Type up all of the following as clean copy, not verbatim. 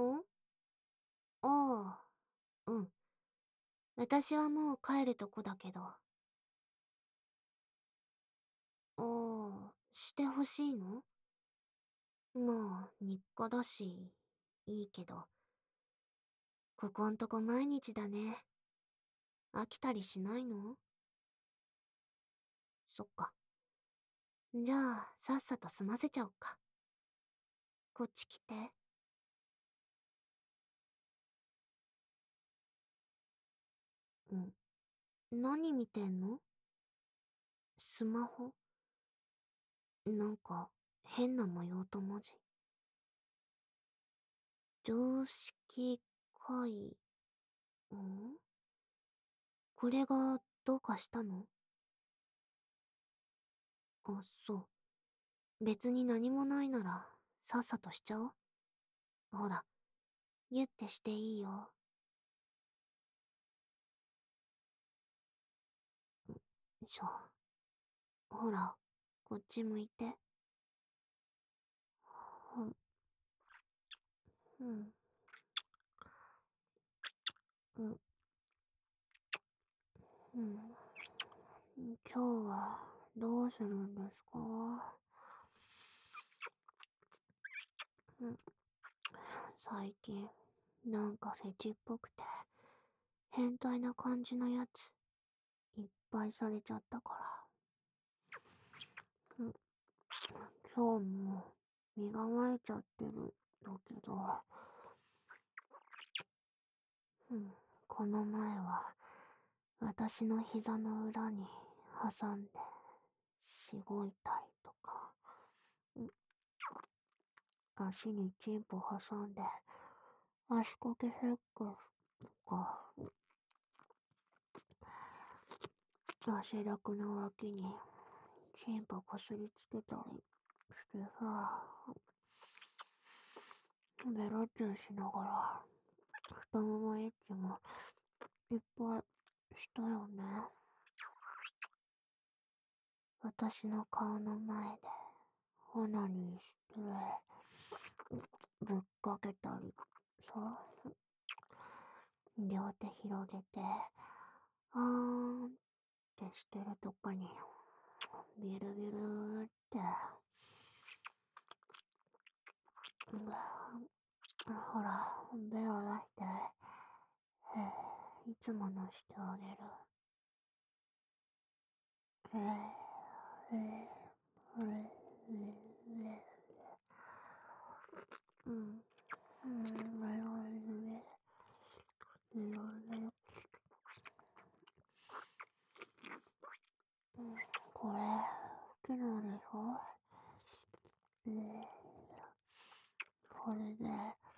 んああ、うん。私はもう帰るとこだけど。ああ、してほしいの？まあ、日課だし、いいけど。ここんとこ毎日だね。飽きたりしないの？そっか。じゃあ、さっさと済ませちゃおっか。こっち来て。うん。何見てんの？スマホ？なんか、変な模様と文字。常識解。んこれがどうかしたの？あ、そう。別に何もないなら、さっさとしちゃおう。ほら、ギュってしていいよ。しょ。ほら、こっち向いて。うん、うん、うん、うん。今日はどうするんですか？うん、最近、なんかフェチっぽくて、変態な感じのやつ、いっぱいされちゃったから。うん、今日も身構えちゃってるんだけど、うん、この前は私の膝の裏に挟んでしごいたりとか、うん、足にチンポ挟んで足掛けセックスとか、汗だくの脇にチンポこすりつけたりしてさ、ベロチューしながら太ももエッチもいっぱいしたよね。私の顔の前でオナニーしてぶっかけたりさ、両手広げてあーんってしてるとこにビルビルって、ほら手を出していつものしてあげる。えー、えー、えー、えー、うん、うん、これ、好きなんでしょ？これで、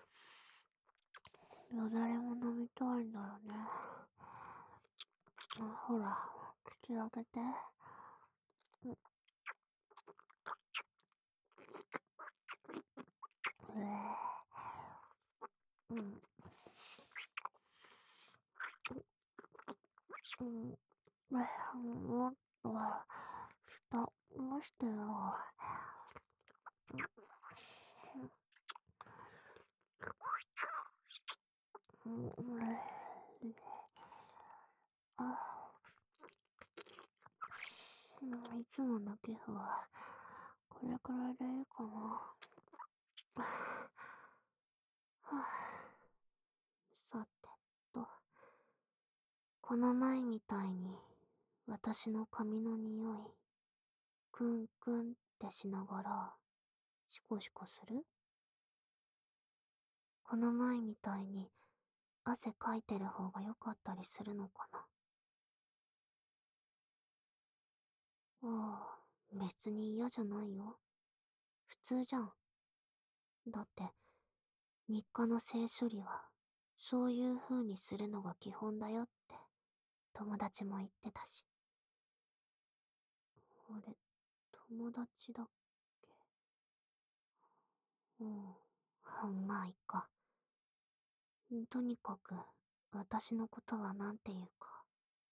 よだれも飲みたいんだよね。ほら、口開けて。うん、うん、もっと、下、もしてよ。うん、あ、いつもの寄付は、これくらいでいいかな。はぁ、さてと、この前みたいに、私の髪の匂い、クンクンってしながら、シコシコする？この前みたいに、汗かいてる方が良かったりするのかな。ああ、別に嫌じゃないよ。普通じゃん。だって、日課の性処理は、そういう風にするのが基本だよって、友達も言ってたし。あれ、友達だっけ？うん。まあ、いっか。とにかく、私のことはなんていうか、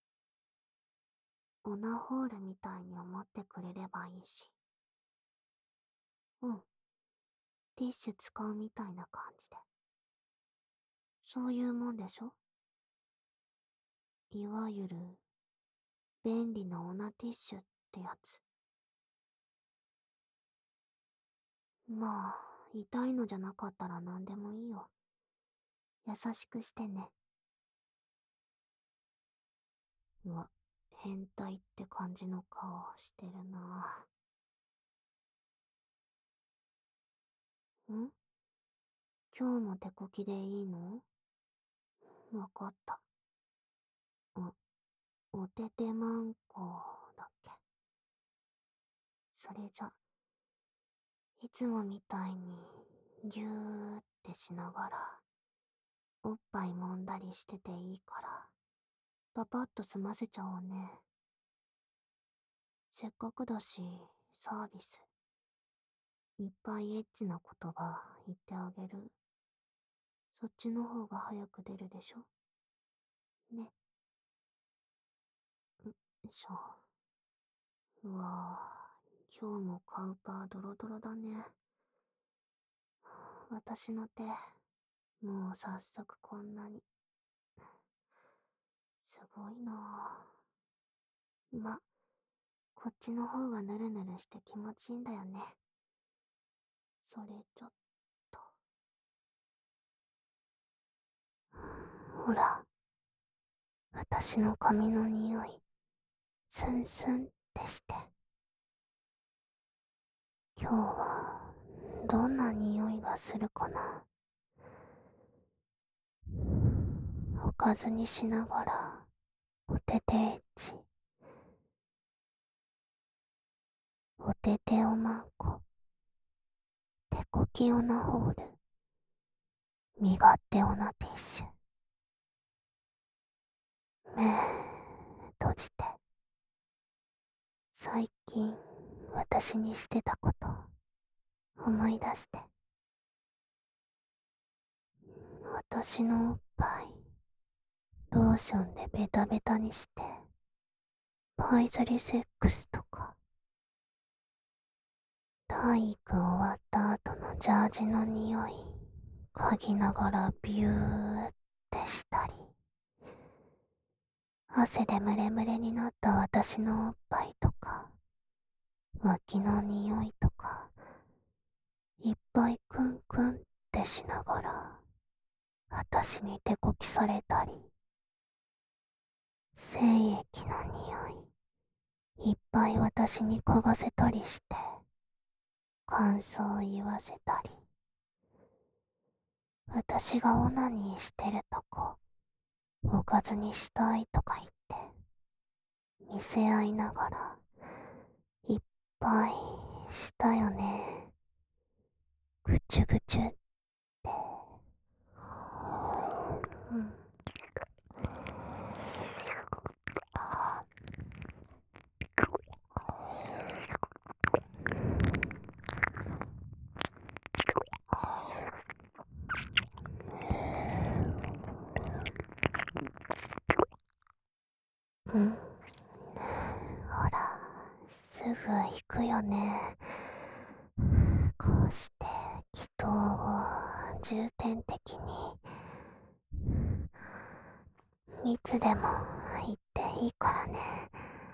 オナホールみたいに思ってくれればいいし。うん。ティッシュ使うみたいな感じで。 そういうもんでしょ。いわゆる、便利なオナティッシュってやつ。まあ、痛いのじゃなかったら何でもいいよ。優しくしてね。うわ、変態って感じの顔してるな。ん？今日も手こきでいいの？わかった。おててまんこだっけ。それじゃ、いつもみたいに、ぎゅーってしながら、おっぱい揉んだりしてていいから、パパッと済ませちゃおうね。せっかくだし、サービス。いっぱいエッチな言葉言ってあげる。そっちの方が早く出るでしょ。ね。しょ。うわぁ、今日もカウパードロドロだね。私の手、もう早速こんなに。すごいなぁ。こっちの方がヌルヌルして気持ちいいんだよね。それちょっと。ほら、私の髪の匂い、スンスンってして。今日は、どんな匂いがするかな。おかずにしながら、おててエッチ。おてておまんこ。手こきオナホール。身勝手オナティッシュ。目閉じて。最近私にしてたこと思い出して。私のおっぱいローションでベタベタにしてパイズリセックスとか、体育終わった後のジャージの匂い嗅ぎながらビューってしたり、汗でムレムレになった私のおっぱいとか、脇の匂いとか、いっぱいクンクンってしながら、私に手こきされたり、精液の匂い、いっぱい私に嗅がせたりして、感想を言わせたり、私がオナニーしてるとこ、おかずにしたいとか言って、見せ合いながら、いっぱいしたよね。ぐちゅぐちゅって。うん。うん。ほら、すぐ行くよね。こうして祈祷を重点的にいつでも言っていいからね。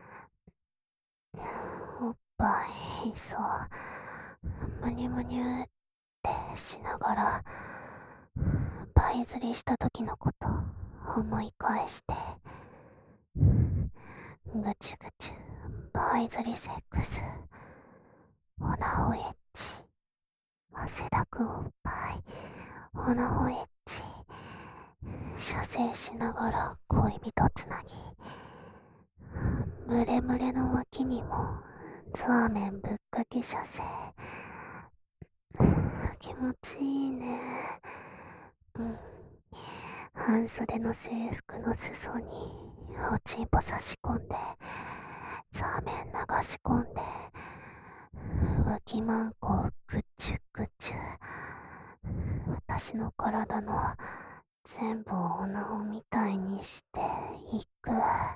おっぱいそうむにゅむにゅってしながらパイ釣りした時のこと思い返して、ぐちゅぐちゅパイ釣りセックス、オナホエッチ、汗だくおっぱいオナホエッチ、射精しながら恋人つなぎ、ムレムレの脇にもザーメンぶっかけ射精、気持ちいいね。うん。半袖の制服の裾におちんぽ差し込んで、ザーメン流し込んで、脇マンコをぐちゅぐちゅ。私の体の全部をおなほみたいにしていく。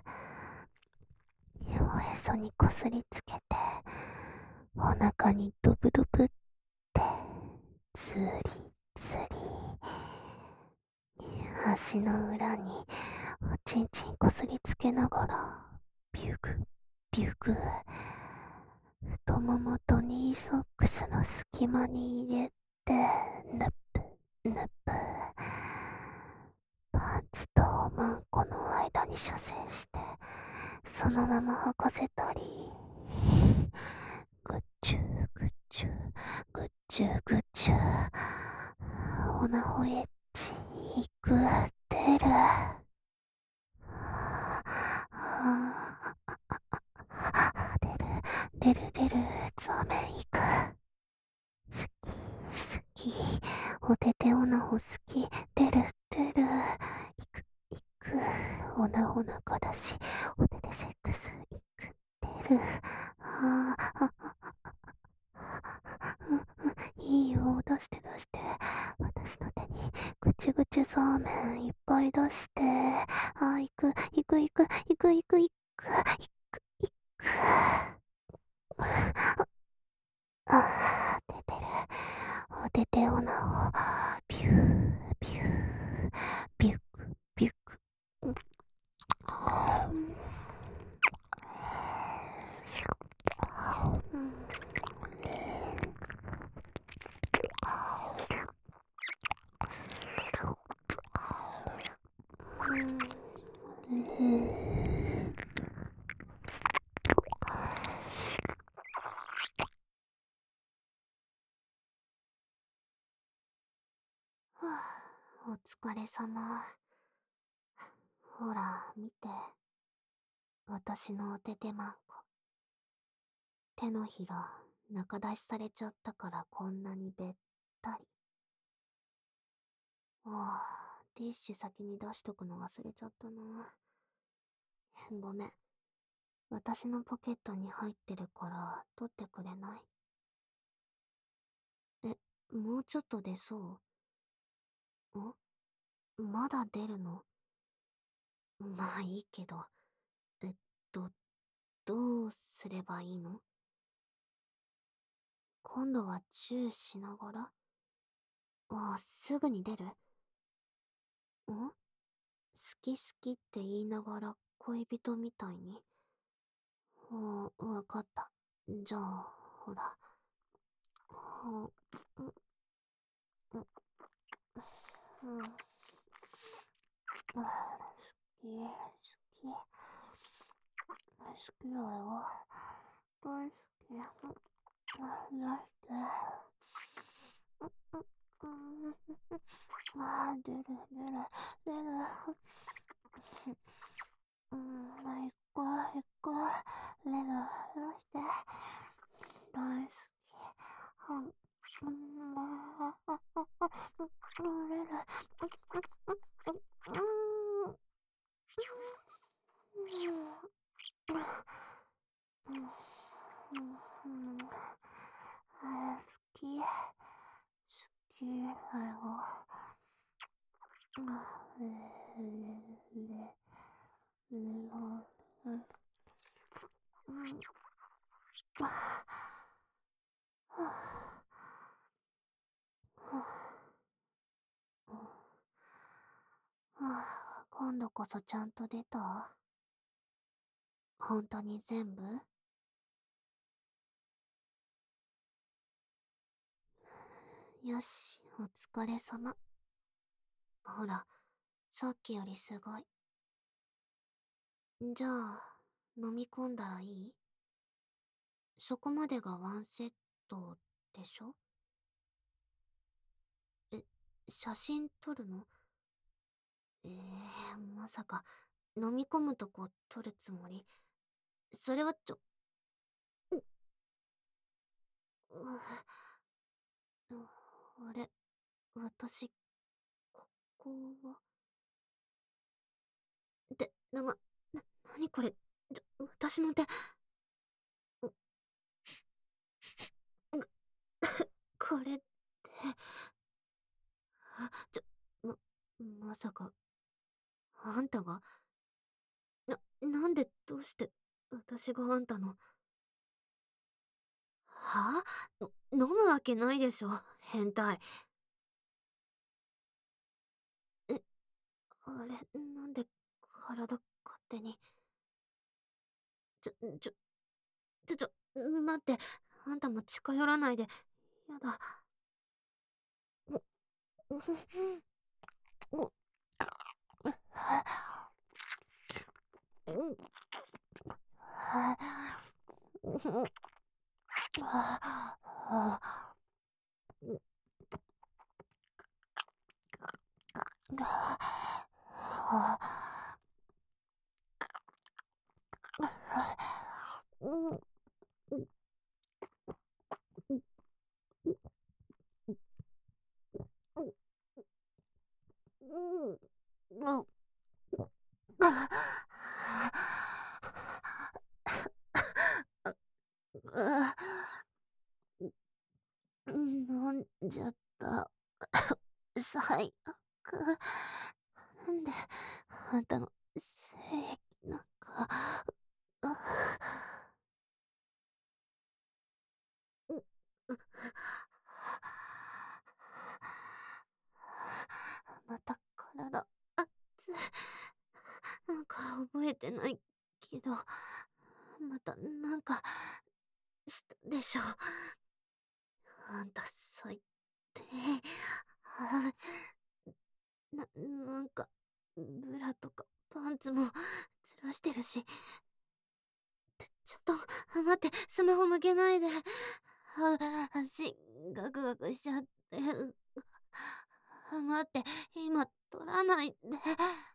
おへそにこすりつけて、お腹にドブドブってずりずり。 足の裏におちんちんこすりつけながら、ビュグ、ビュグ。太ももとニーソックスの隙間に入れて、ぬっぷ、ぬっぷ。パンツとおまんこの間に射精して、そのまま履かせたり、ぐっちゅぐっちゅ、ぐっちゅぐっちゅ。おなほエッチ、いく、出る。出る出る、ゾーメン行く。好き、好き。おてておなほ好き。出る、出る。行く、行く。おなほ中だし、おててセックス、行く、出る。ああ、いいよ、出して出して。私の手にぐちゅぐちゅそうめんいっぱい出して。あ、行く、行く、行く、行く、行く、行く、行く、行く。あー、出てる。おてておなを、ビュー、ビュー、ビュック、ビュック。お疲れ様。ほら、見て。私のおててまんこ。手のひら、中出しされちゃったからこんなにべったり。ああ、ティッシュ先に出しとくの忘れちゃったな。ごめん。私のポケットに入ってるから取ってくれない？え、もうちょっと出そう？まだ出るの？まあいいけど。えっと、どうすればいいの？今度はチューしながら？あ、すぐに出る？好き好きって言いながら恋人みたいに？わかった。じゃあ、ほら。うん、うん、うん。好き、好き。好きだよ。大好き。だって。出る、出る、出る。行こう、行こう。出る、出して。大好き。出る。好き。好きだよ。今度こそちゃんと出た？本当に全部？よし、お疲れ様。ほら、さっきよりすごい。じゃあ、飲み込んだらいい？そこまでがワンセットでしょ？え、写真撮るの？まさか、飲み込むとこ撮るつもり？それはあれ、私、ここは、なにこれ、私の手、これって、あ、まさか、あんたが、なんでどうして、私があんたの、は飲むわけないでしょ、変態。 あれ、なんで体勝手に。ちょ、ちょ、待って。あんたも近寄らないで。やだ。お、お、うん、飲んじゃった。最悪。なんで、あんたの精液なんか、また体、熱い。なんか覚えてないけど、またなんか、したでしょ。あんた最低。あなんか、ブラとかパンツもずらしてるし。ちょっと、待って、スマホ向けないで。足、ガクガクしちゃって。待って、今撮らないで。